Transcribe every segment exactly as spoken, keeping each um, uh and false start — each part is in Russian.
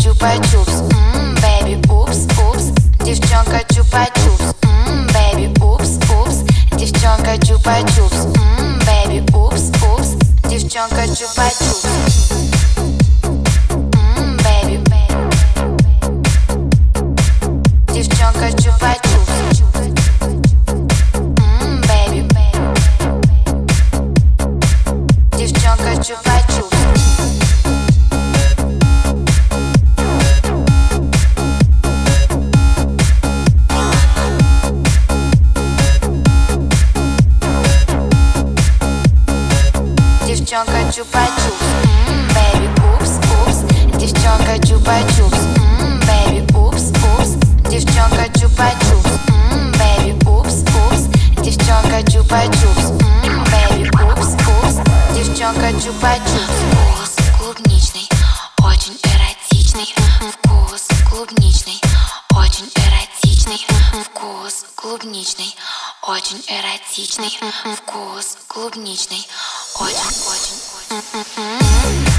чупа-чупс, ммм, baby, упс, упс. Девчонка чупа-чупс, ммм, baby, упс, упс. Девчонка чупа-чупс, ммм, baby, упс, упс. Девчонка чупа-чупс. Девчонка чупа-чупс. Ммм, baby. Девчонка чупа-чупс. Девчонка чупа-чупс, ммм, baby, упс, упс. Девчонка чупа-чупс, ммм, baby, упс, упс. Девчонка чупа-чупс, ммм, baby, упс, упс. Девчонка чупа-чупс, ммм, baby, упс, упс. Девчонка чупа-чупс. Вкус клубничный, очень эротичный. Вкус клубничный, очень эротичный. Вкус клубничный, очень эротичный. Вкус клубничный, очень, очень, очень.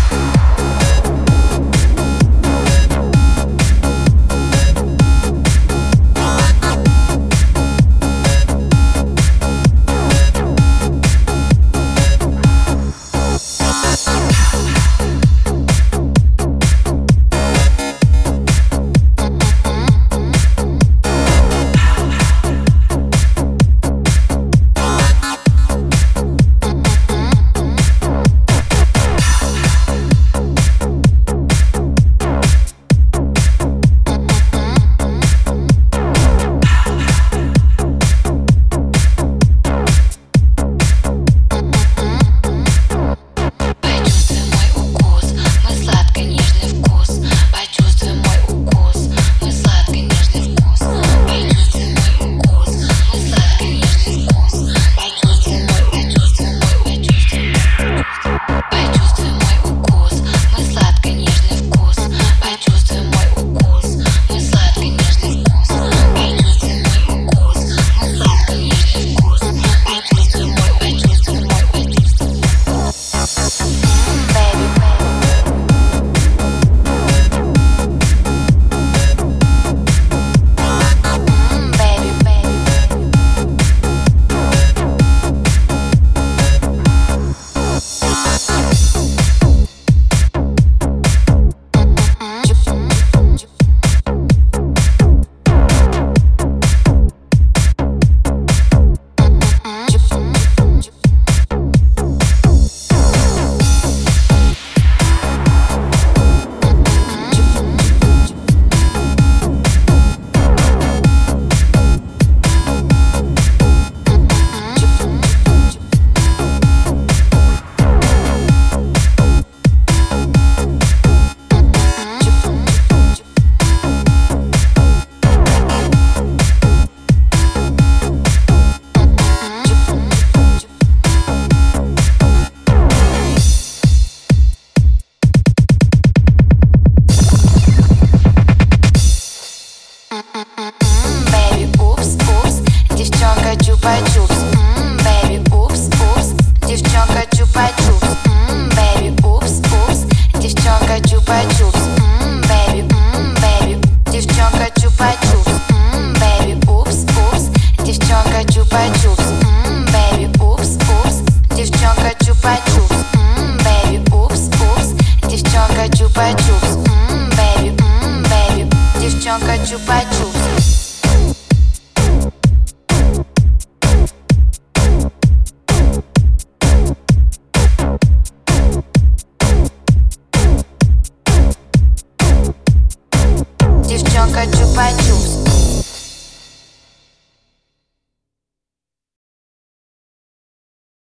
Чупа-чупс, ммм, baby, ммм, baby. Девчонка чупа-чупс.